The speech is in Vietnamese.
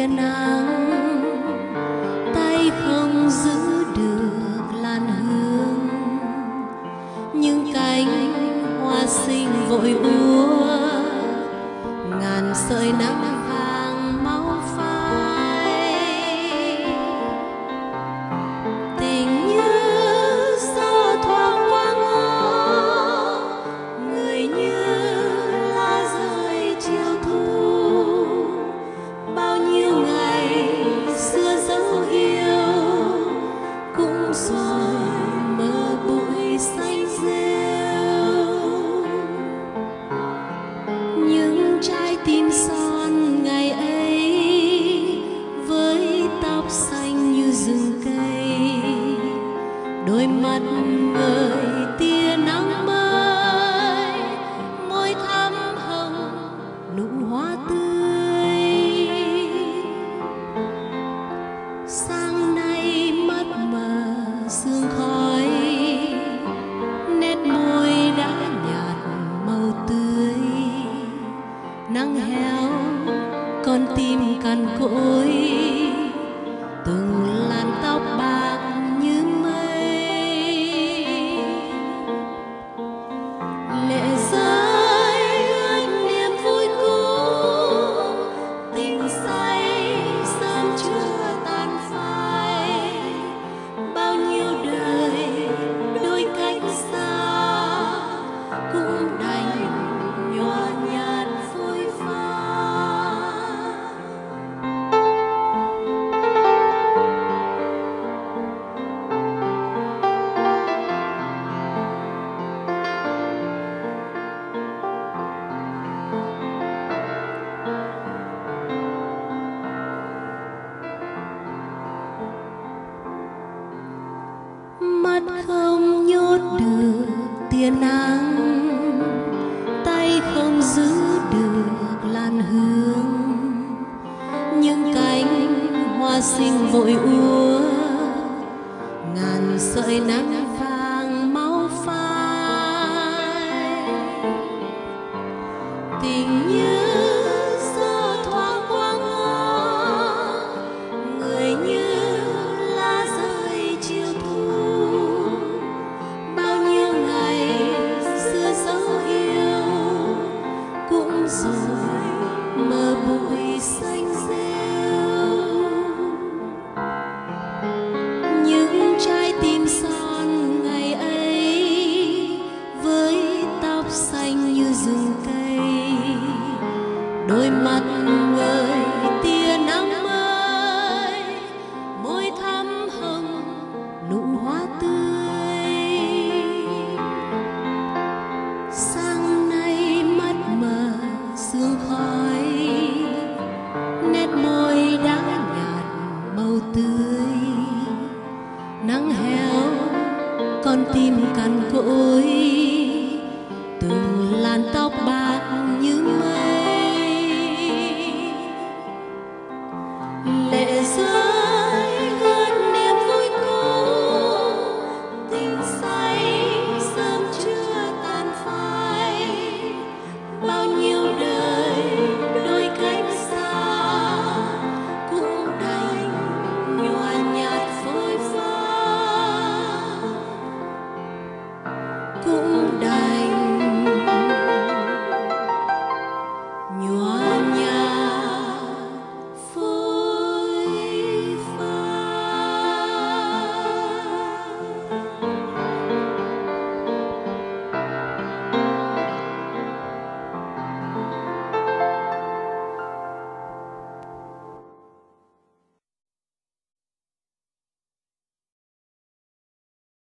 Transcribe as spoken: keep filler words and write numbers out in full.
tia nắng, tay không giữ được làn hương, những cánh hoa xinh vội úa, ngàn sợi nắng vàng máu phai. Tình như gió thoáng qua ngõ, người như lá rơi chiều thu. Bao nhiêu ngày xưa dấu yêu cũng rồi mơ bụi xanh rêu. Những trái tim son ngày ấy với tóc xanh như rừng cây, đôi mắt ngời tia nắng mới, môi thắm hồng nụ hoa tươi. Sáng nay mắt mờ sương khói, nét môi đã nhạt màu tươi. Nắng héo con tim cằn cỗi, từng làn tóc bạc như mây. Lệ rơi ướt niềm vui cũ, tình say sớm chưa tàn phai. Bao nhiêu đời đôi cánh xa cũng đành nhòa nhạt phôi pha. Mắt không nhốt được tia nắng, tay không giữ được làn hương, những cánh hoa xinh vội úa, ngàn sợi nắng vàng máu phai. Tình như gió thoáng qua ngõ, người như lá rơi chiều thu. Bao nhiêu ngày xưa dấu yêu cũng rồi mơ bụi xanh rêu. Những trái tim son ngày ấy với tóc xanh như rừng cây, đôi mắt ngời tia nắng mới, môi thắm hồng nụ hoa tươi. Sáng nay mắt mờ sương khói, nét môi đã nhạt màu tươi. Nắng héo con tim cằn cỗi,